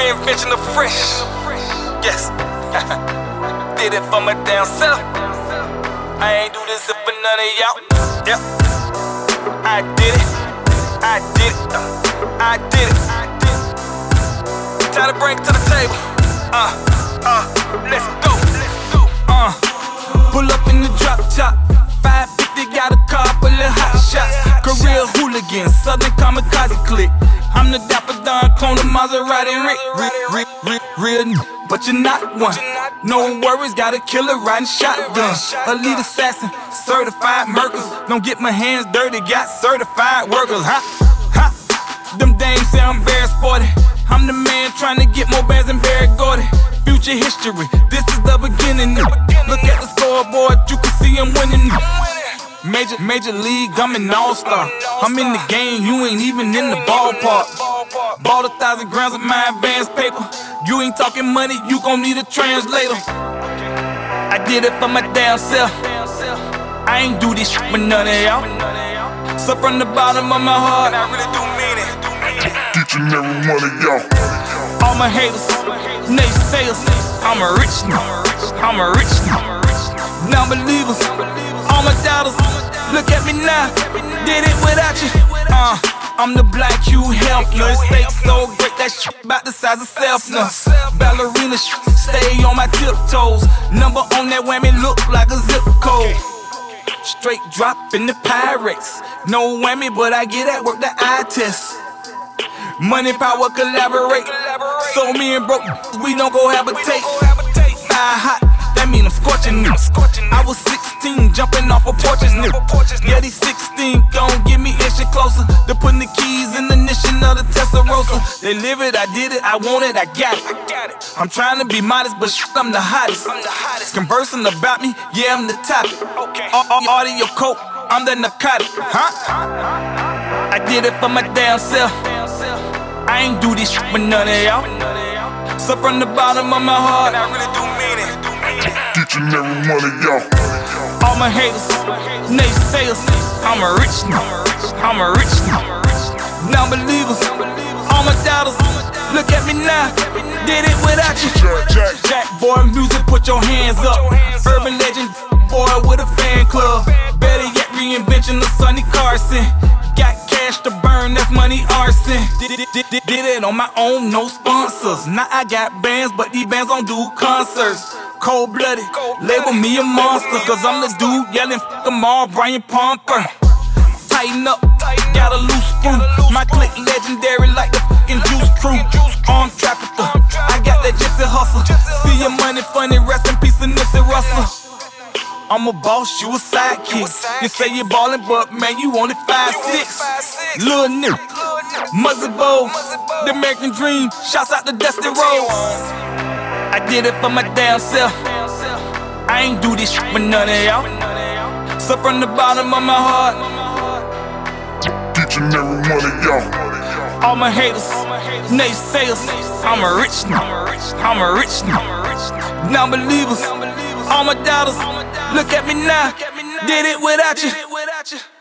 reinvention of fresh. Yes. Did it for my damn self. I ain't do this for none of y'all. Yep. I did it. I did it. I did it. Time to bring it to the table. Let's go. Pull up in the drop top. 550 got a car full of hot shots. Career hooligan, Southern kamikaze click. I'm the Dapper Don, clone of Maserati real but you're not one. No worries, got a killer riding shotgun. Elite assassin, certified murkers. Don't get my hands dirty, got certified workers. Them dames say I'm very sporty. I'm the man trying to get more bands than Barry Gordy. Future history, this is the beginning. Look at the scoreboard, you can see I'm winning. Major league, I'm an all-star. I'm in the game, you ain't even in the ballpark. Bought 1,000 grams of my advance paper. You ain't talking money, you gon' need a translator. I did it for my damn self. I ain't do this shit with none of y'all. So from the bottom of my heart, I really do mean it. Each and every one of y'all. All my haters, naysayers, I'm a rich now. I'm a rich now. Non-believers, all my doubters, look at me now. Did it without you. I'm the Black Hugh Hefner. Steak so great that shit about the size of Selfner. Ballerina stay on my tiptoes. Number on that whammy look like a zip code. Straight drop in the Pyrex. No whammy, but I get at work the eye test. Money, power, collaborate. So me and broke, we don't go habitate. Fire hot, that mean I'm scorching them. I was 16, jumping off of porches new. Yeah, these 16 gon' get me inching closer. They're putting the keys in the ignition of the Testarossa. They live it, I did it, I want it, I got it. I'm trying to be modest, but I'm the hottest. Conversing about me, yeah, I'm the topic. Audio coke, I'm the narcotic. I did it for my damn self. I ain't do this shit with none of y'all. So from the bottom of my heart, I really do mean it. Each and every one of y'all. All my haters, naysayers, I'm a rich now. I'm a rich now. Non-believers, all my doubters, look at me now. Did it without you. Jack boy music, put your hands up. Urban legend boy with a fan club. Better yet, reinvention of Sonny Carson. Got cash to burn, that's money arson. Did it on my own, no sponsors. Now I got bands, but these bands don't do concerts. Cold-blooded, label me a monster, cause I'm the dude yelling f*** them all, Brian Pomper. Tighten up, got a loose screw. My clique legendary like the fucking Juice Crew. Armed trafficker, I got that gypsy hustle. See your money funny, rest in peace and Nipsey Russell. I'm a boss, you a sidekick. You say you ballin', but man, you only 5'6". Lil' nigga, Muzzy Bow, the American dream. Shouts out to Dusty Rhodes. I did it for my damn self. I ain't do this shit with none of y'all. So from the bottom of my heart, each and every one of y'all. all my haters, naysayers, I'm a rich now. I'm a rich now. Non-believers, all my doubters, look at me now. Did it without you.